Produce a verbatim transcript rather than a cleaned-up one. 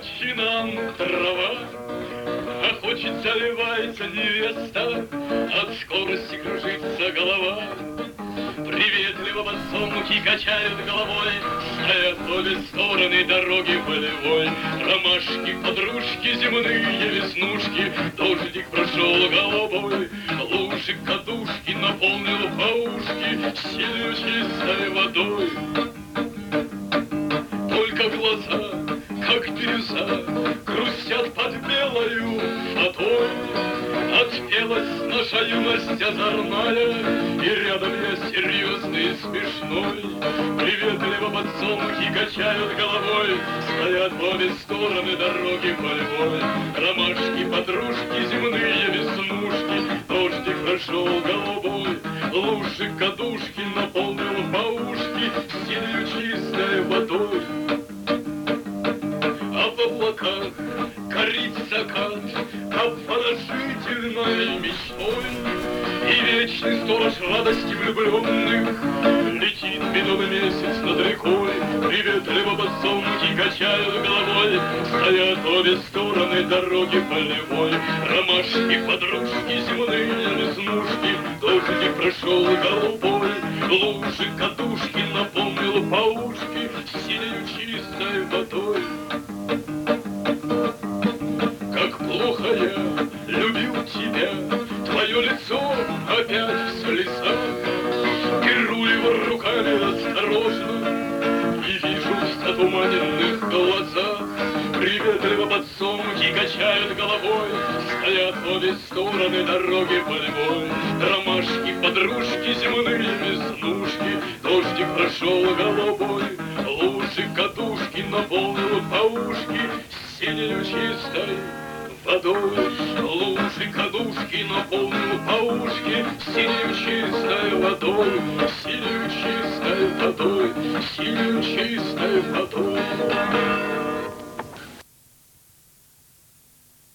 чинам трава, а хочет заливается невеста, от скорости кружится голова. Приветливо подсолнухи качают головой, стоят обе стороны дороги полевой. Ромашки, подружки, земные веснушки, дождик прошел голубой. Лужи, кадушки наполнил паушки синюю чистой водой. Только глаза, как бирюза, грустят под белою фатой. Отпелась наша юность озорная, и рядом я серьезный и смешной. Приветливо подсолнухи качают головой, стоят по обе стороны дороги полевой. Ромашки, подружки, земные веснушки, дождик прошел голубой. Лужи, кадушки наполнил паушки синею чистой водой. А в облаках горит закат обворожительной мечтой, и вечный сторож радости влюбленных летит медовый месяц над рекой. Приветливо подсолнухи качают головой, стоят обе стороны дороги полевой. Ромашки, подружки, земные веснушки, дождик прошел голубой. Лужи, кадушки наполнил паушки синею чистой водой. Как плохо я любил тебя, твое лицо опять в слезах. Беру его руками осторожно и вижу в затуманенных глазах. Приветливо подсолнухи качают головой, стоят обе стороны дороги полевой. Ромашки, подружки, земные веснушки, дождик прошел голубой. Лужи, кадушки наполнил паушки синею чистой водой. Лужи, кадушки наполнил паушки синею чистой водой. Синею чистой водой, синею чистой водой.